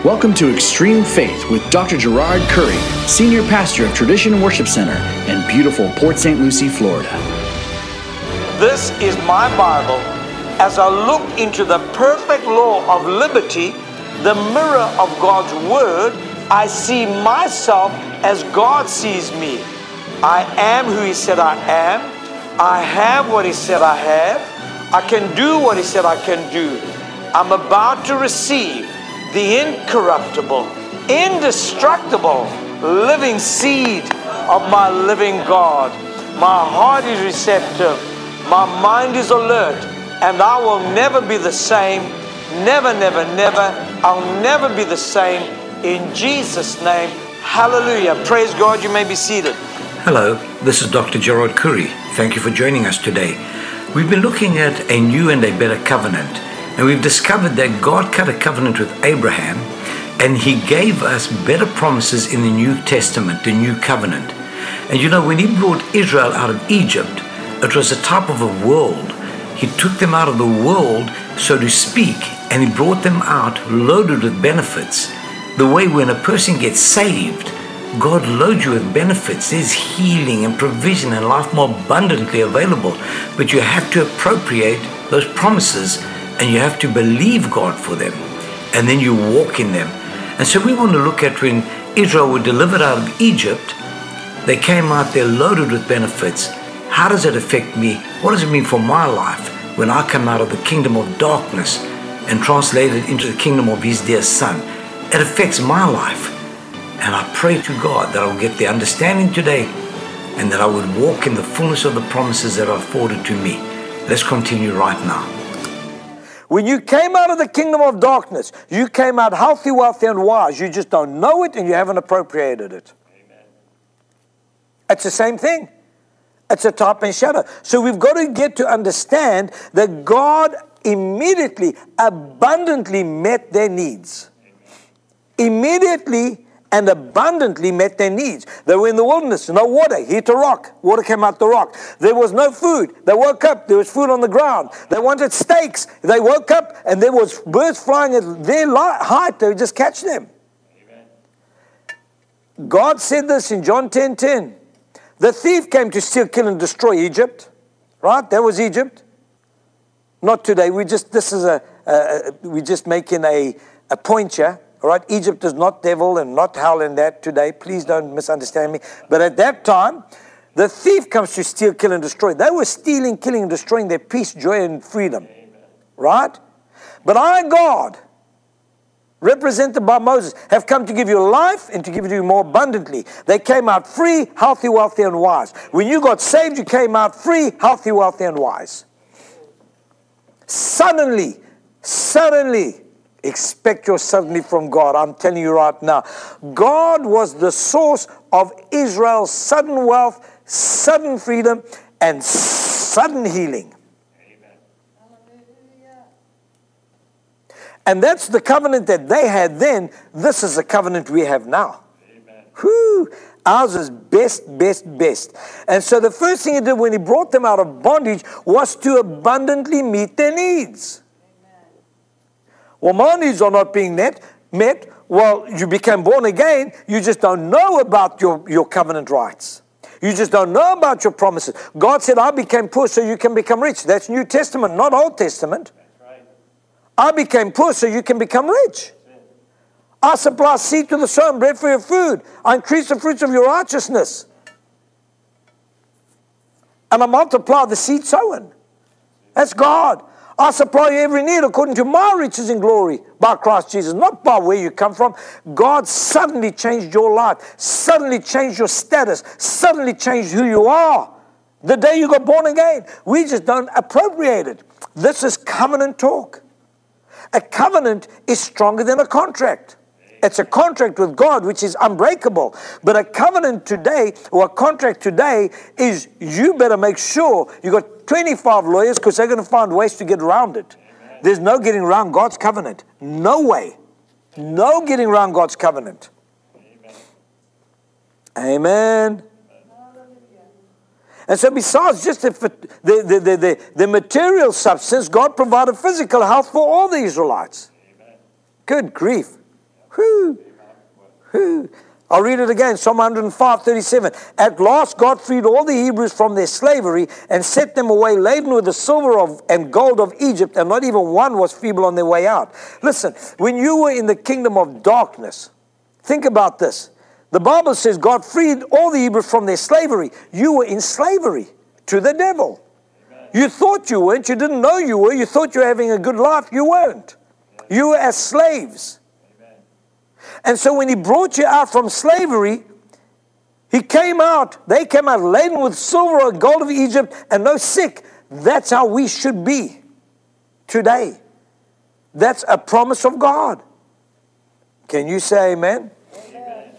Welcome to Extreme Faith with Dr. Gerard Curry, Senior Pastor of Tradition Worship Center in beautiful Port St. Lucie, Florida. This is my Bible. As I look into the perfect law of liberty, the mirror of God's Word, I see myself as God sees me. I am who He said I am. I have what He said I have. I can do what He said I can do. I'm about to receive the incorruptible, indestructible, living seed of my living God. My heart is receptive. My mind is alert. And I will never be the same. Never, never, never. I'll never be the same. In Jesus' name, hallelujah. Praise God. You may be seated. Hello, this is Dr. Gerard Curry. Thank you for joining us today. We've been looking at a new and a better covenant. And we've discovered that God cut a covenant with Abraham, and He gave us better promises in the New Testament, the New Covenant. And you know, when He brought Israel out of Egypt, it was a type of a world. He took them out of the world, so to speak, and He brought them out loaded with benefits. The way when a person gets saved, God loads you with benefits. There's healing and provision and life more abundantly available. But you have to appropriate those promises, and you have to believe God for them, and then you walk in them. And so we want to look at when Israel were delivered out of Egypt, they came out there loaded with benefits. How does it affect me? What does it mean for my life when I come out of the kingdom of darkness and translated into the kingdom of His dear Son? It affects my life. And I pray to God that I will get the understanding today and that I would walk in the fullness of the promises that are afforded to me. Let's continue right now. When you came out of the kingdom of darkness, you came out healthy, wealthy, and wise. You just don't know it and you haven't appropriated it. Amen. It's the same thing. It's a type and shadow. So we've got to get to understand that God immediately, abundantly met their needs. Immediately and abundantly met their needs. They were in the wilderness, no water. He hit a rock. Water came out the rock. There was no food. They woke up. There was food on the ground. They wanted steaks. They woke up and there was birds flying at their height. They would just catch them. Amen. God said this in John 10:10. The thief came to steal, kill, and destroy Egypt. Right? That was Egypt. Not today. We're just making a point here. All right, Egypt is not devil and not hell in that today. Please don't misunderstand me. But at that time, the thief comes to steal, kill, and destroy. They were stealing, killing, and destroying their peace, joy, and freedom. Amen. Right? But I, God, represented by Moses, have come to give you life and to give it to you more abundantly. They came out free, healthy, wealthy, and wise. When you got saved, you came out free, healthy, wealthy, and wise. Suddenly, expect your suddenly from God. I'm telling you right now. God was the source of Israel's sudden wealth, sudden freedom, and sudden healing. Amen. And that's the covenant that they had then. This is the covenant we have now. Amen. Whew. Ours is best. And so the first thing He did when He brought them out of bondage was to abundantly meet their needs. Well, my needs are not being met. Well, you became born again. You just don't know about your covenant rights. You just don't know about your promises. God said, I became poor so you can become rich. That's New Testament, not Old Testament. That's right. I became poor so you can become rich. I supply seed to the sower and bread for your food. I increase the fruits of your righteousness. And I multiply the seed sown. That's God. I supply you every need according to my riches in glory by Christ Jesus, not by where you come from. God suddenly changed your life, suddenly changed your status, suddenly changed who you are. The day you got born again, we just don't appropriate it. This is covenant talk. A covenant is stronger than a contract. It's a contract with God which is unbreakable. But a covenant today, or a contract today, is you better make sure you got 25 lawyers because they're going to find ways to get around it. Amen. There's no getting around God's covenant. No way. No getting around God's covenant. Amen. Amen. And so besides just the material substance, God provided physical health for all the Israelites. Amen. Good grief. Whew. Whew. I'll read it again, Psalm 105:37. At last God freed all the Hebrews from their slavery and set them away laden with the silver and gold of Egypt, and not even one was feeble on their way out. Listen, when you were in the kingdom of darkness, think about this. The Bible says God freed all the Hebrews from their slavery. You were in slavery to the devil. Amen. You thought you weren't. You didn't know you were. You thought you were having a good life. You weren't. Amen. You were as slaves. And so when he brought you out from slavery, they came out laden with silver and gold of Egypt and no sick. That's how we should be today. That's a promise of God. Can you say amen? Amen.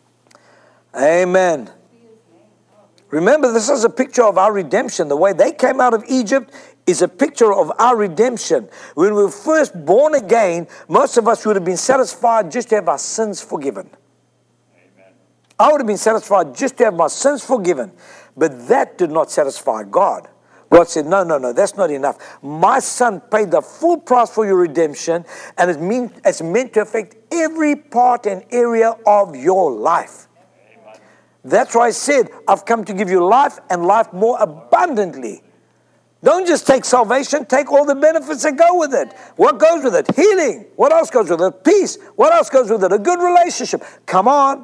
Amen. Remember, this is a picture of our redemption. The way they came out of Egypt is a picture of our redemption. When we were first born again, most of us would have been satisfied just to have our sins forgiven. Amen. I would have been satisfied just to have my sins forgiven. But that did not satisfy God. God said, no, that's not enough. My son paid the full price for your redemption, and it's meant to affect every part and area of your life. Amen. That's why I said, I've come to give you life and life more abundantly. Don't just take salvation, take all the benefits that go with it. What goes with it? Healing. What else goes with it? Peace. What else goes with it? A good relationship. Come on.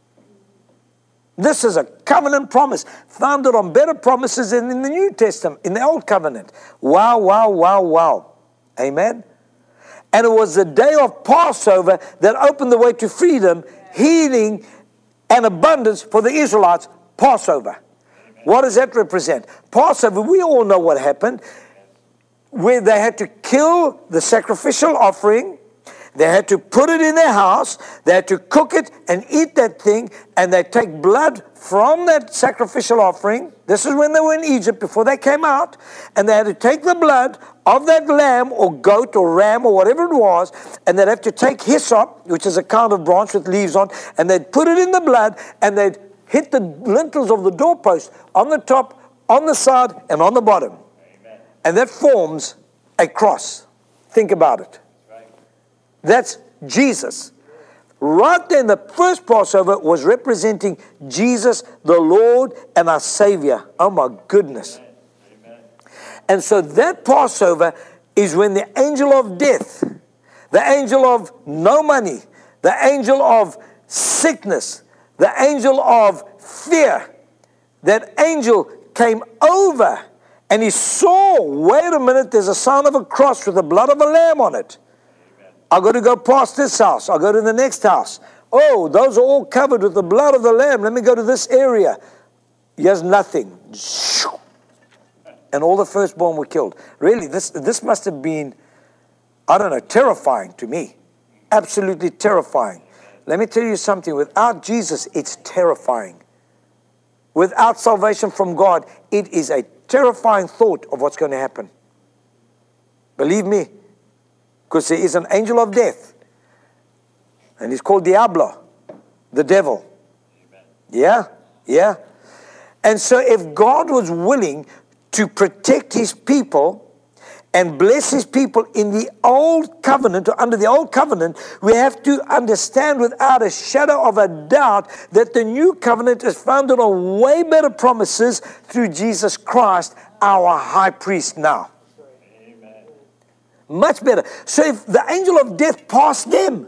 This is a covenant promise founded on better promises than in the New Testament, in the Old Covenant. Wow, wow, wow, wow. Amen. And it was the day of Passover that opened the way to freedom, healing, and abundance for the Israelites. Passover. What does that represent? Passover, we all know what happened, where they had to kill the sacrificial offering, they had to put it in their house, they had to cook it and eat that thing, and they take blood from that sacrificial offering. This is when they were in Egypt, before they came out, and they had to take the blood of that lamb or goat or ram or whatever it was, and they'd have to take hyssop, which is a kind of branch with leaves on, and they'd put it in the blood, and they'd hit the lintels of the doorpost on the top, on the side, and on the bottom. Amen. And that forms a cross. Think about it. Right. That's Jesus. Right then, the first Passover was representing Jesus, the Lord and our Savior. Oh my goodness. Amen. And so that Passover is when the angel of death, the angel of no money, the angel of sickness, the angel of fear, that angel came over and he saw, wait a minute, there's a sign of a cross with the blood of a lamb on it. I've got to go past this house. I'll go to the next house. Oh, those are all covered with the blood of the lamb. Let me go to this area. He has nothing. And all the firstborn were killed. Really, this must have been, I don't know, terrifying to me. Absolutely terrifying. Let me tell you something. Without Jesus, it's terrifying. Without salvation from God, it is a terrifying thought of what's going to happen. Believe me. Because there is an angel of death. And he's called Diablo, the devil. Amen. Yeah. And so if God was willing to protect his people and bless his people in the old covenant, or under the old covenant, we have to understand without a shadow of a doubt that the new covenant is founded on way better promises through Jesus Christ, our high priest now. Amen. Much better. So if the angel of death passed them,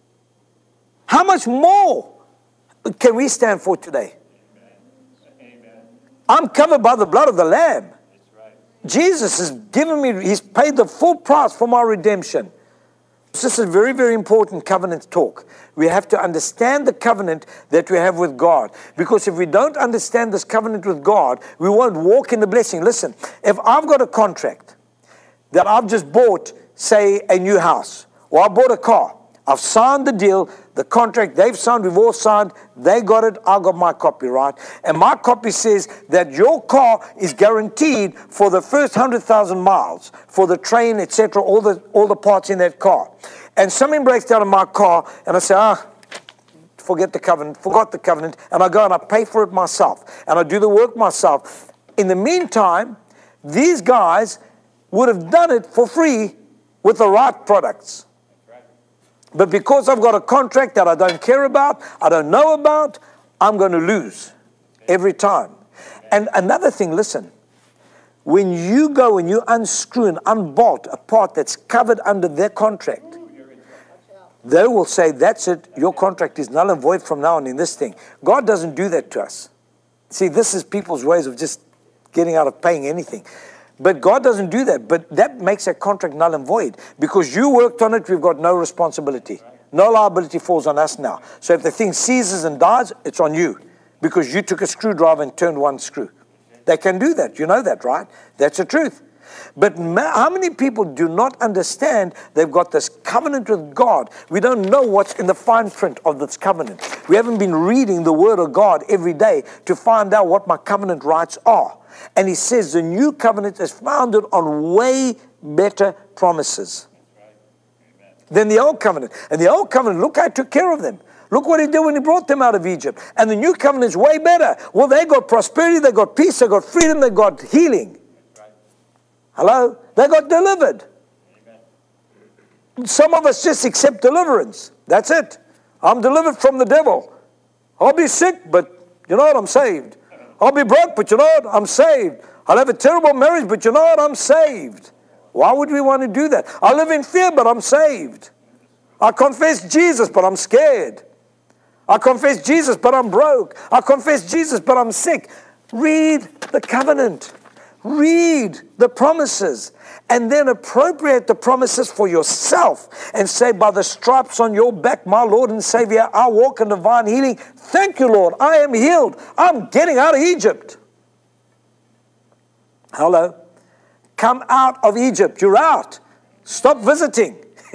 how much more can we stand for today? Amen. I'm covered by the blood of the Lamb. Jesus has given me, he's paid the full price for my redemption. This is very, very important covenant talk. We have to understand the covenant that we have with God. Because if we don't understand this covenant with God, we won't walk in the blessing. Listen, if I've got a contract that I've just bought, say, a new house, or I bought a car, I've signed the deal, the contract, they've signed, we've all signed, they got it, I got my copy, right? And my copy says that your car is guaranteed for the first 100,000 miles, for the train, etc., all the parts in that car. And something breaks down in my car, and I say, forgot the covenant, and I go and I pay for it myself, and I do the work myself. In the meantime, these guys would have done it for free with the right products. But because I've got a contract that I don't care about, I don't know about, I'm going to lose every time. And another thing, listen, when you go and you unscrew and unbolt a part that's covered under their contract, they will say, that's it, your contract is null and void from now on in this thing. God doesn't do that to us. See, this is people's ways of just getting out of paying anything. But God doesn't do that. But that makes a contract null and void. Because you worked on it, we've got no responsibility. No liability falls on us now. So if the thing seizes and dies, it's on you. Because you took a screwdriver and turned one screw. They can do that. You know that, right? That's the truth. But how many people do not understand they've got this covenant with God? We don't know what's in the fine print of this covenant. We haven't been reading the Word of God every day to find out what my covenant rights are. And he says the new covenant is founded on way better promises than the old covenant. And the old covenant, look, I took care of them. Look what he did when he brought them out of Egypt. And the new covenant is way better. Well, they got prosperity, they got peace, they got freedom, they got healing. Hello? They got delivered. Some of us just accept deliverance. That's it. I'm delivered from the devil. I'll be sick, but you know what? I'm saved. I'll be broke, but you know what? I'm saved. I'll have a terrible marriage, but you know what? I'm saved. Why would we want to do that? I live in fear, but I'm saved. I confess Jesus, but I'm scared. I confess Jesus, but I'm broke. I confess Jesus, but I'm sick. Read the covenant. Read the promises. And then appropriate the promises for yourself. And say, by the stripes on your back, my Lord and Savior, I walk in divine healing. Thank you, Lord. I am healed. I'm getting out of Egypt. Hello? Come out of Egypt. You're out. Stop visiting.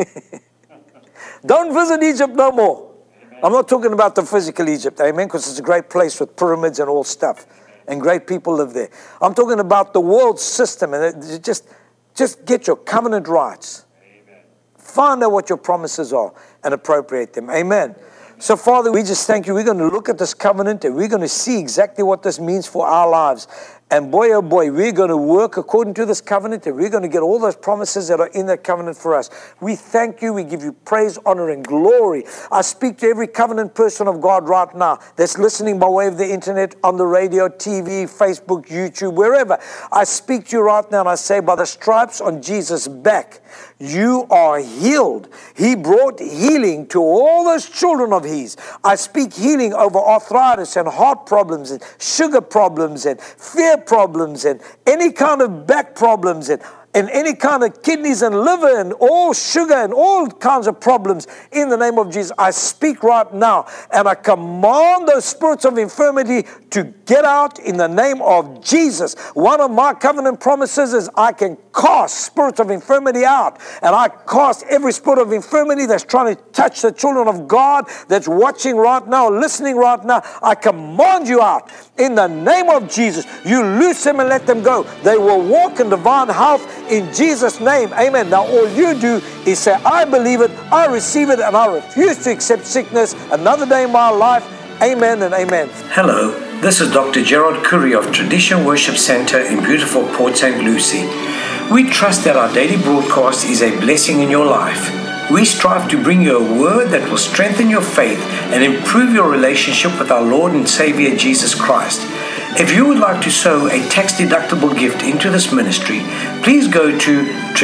Don't visit Egypt no more. I'm not talking about the physical Egypt, amen, because it's a great place with pyramids and all stuff, and great people live there. I'm talking about the world system, and just get your covenant rights. Amen. Find out what your promises are and appropriate them. Amen. So, Father, we just thank you. We're going to look at this covenant, and we're going to see exactly what this means for our lives. And boy, oh boy, we're going to work according to this covenant, and we're going to get all those promises that are in that covenant for us. We thank you. We give you praise, honor, and glory. I speak to every covenant person of God right now that's listening by way of the internet, on the radio, TV, Facebook, YouTube, wherever. I speak to you right now, and I say, by the stripes on Jesus' back, you are healed. He brought healing to all those children of his. I speak healing over arthritis and heart problems and sugar problems and fear problems and any kind of back problems and any kind of kidneys and liver and all sugar and all kinds of problems. In the name of Jesus, I speak right now and I command those spirits of infirmity to get out in the name of Jesus. One of my covenant promises is I can cast spirits of infirmity out, and I cast every spirit of infirmity that's trying to touch the children of God that's watching right now, listening right now. I command you out in the name of Jesus. You loose them and let them go. They will walk in divine health in Jesus' name. Amen. Now all you do is say, I believe it, I receive it, and I refuse to accept sickness another day in my life. Amen and amen. Hello, this is Dr. Gerard Curry of Tradition Worship Center in beautiful Port St. Lucie. We trust that our daily broadcast is a blessing in your life. We strive to bring you a word that will strengthen your faith and improve your relationship with our Lord and Savior Jesus Christ. If you would like to sow a tax-deductible gift into this ministry, please go to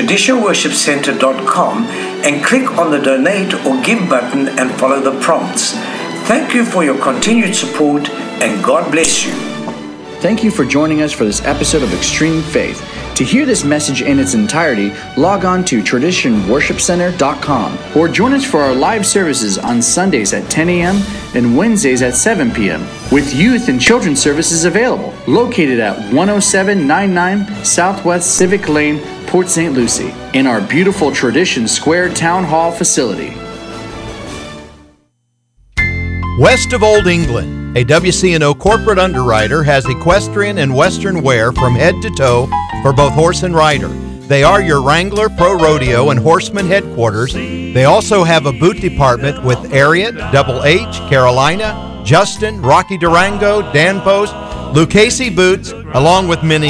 traditionworshipcenter.com and click on the donate or give button and follow the prompts. Thank you for your continued support, and God bless you. Thank you for joining us for this episode of Extreme Faith. To hear this message in its entirety, log on to traditionworshipcenter.com or join us for our live services on Sundays at 10 a.m. and Wednesdays at 7 p.m. with youth and children's services available, located at 10799 Southwest Civic Lane, Port St. Lucie, in our beautiful Tradition Square Town Hall facility. West of Old England, a WC&O corporate underwriter has equestrian and western wear from head to toe for both horse and rider. They are your Wrangler Pro Rodeo and Horseman headquarters. They also have a boot department with Ariat, Double H, Carolina, Justin, Rocky Durango, Dan Post, Lucchese boots, along with many